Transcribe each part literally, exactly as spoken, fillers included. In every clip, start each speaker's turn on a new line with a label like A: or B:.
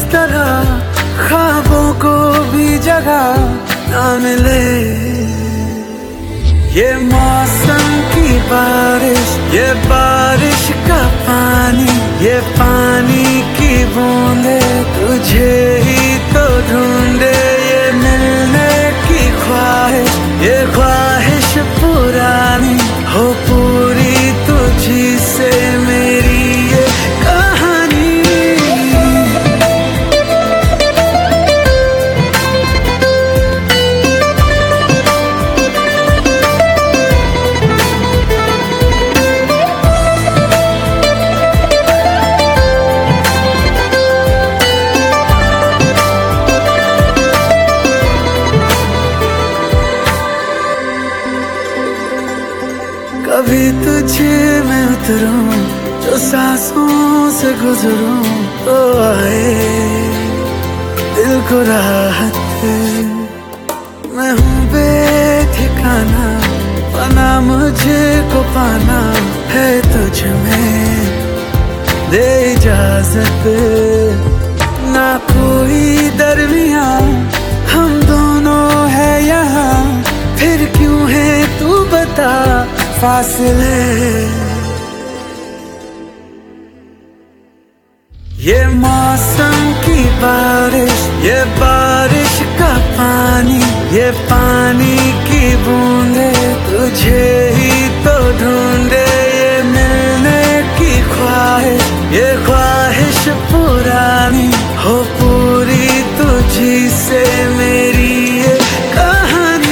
A: तरह ख्वाबों को भी जगह ना मिले। ये मौसम की बारिश, ये बारिश का पानी, ये पानी की बूंदे तुझे ही तो ढूंढे। ये मिलने की ख्वाहिश, ये ख्वाहिश पुरानी हो पूरी तुझी से मेरी ये कहानी। कभी तुझे मैं उतरूं, जो सांसों से गुजरूं तो आए दिल को राहत। मैं हूँ बेठिकाना, पाना मुझे को पाना है तुझ में, दे इजाजत। ना कोई दरमिया हम दोनों है यहाँ, फिर क्यों है तू बता फासले। ये मौसम की बारिश, ये बारिश का पानी, ये पानी की बूंदे तुझे ही तो ढूंढे। ये मिलने की ख्वाहिश, ये ख्वाहिश पुरानी हो पूरी तुझी से मेरी ये कहानी।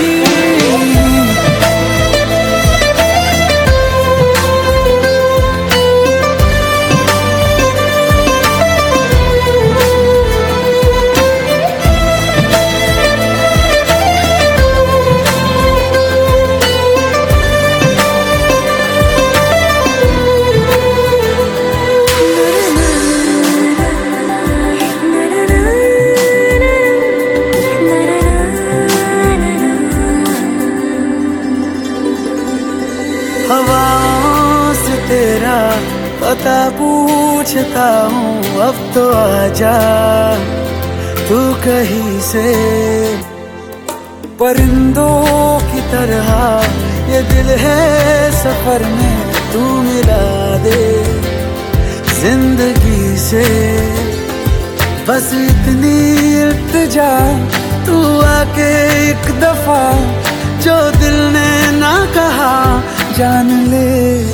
A: हवाओं से तेरा पता पूछता हूँ, अब तो आजा तू कहीं से। परिंदों की तरह ये दिल है सफर में, तू मिला दे जिंदगी से। बस इतनी इल्तिजा तू आके एक दफा, जो दिल ने ना कहा जान ले।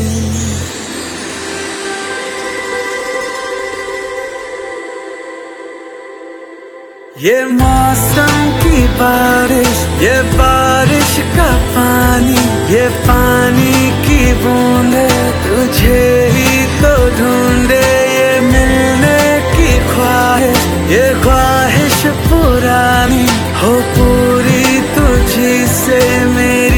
A: ये मौसम की बारिश, ये बारिश का पानी, ये पानी की बूंदे तुझे ही तो ढूंढे। ये मिलने की ख्वाहिश, ये ख्वाहिश पुरानी हो पूरी तुझी से मेरी।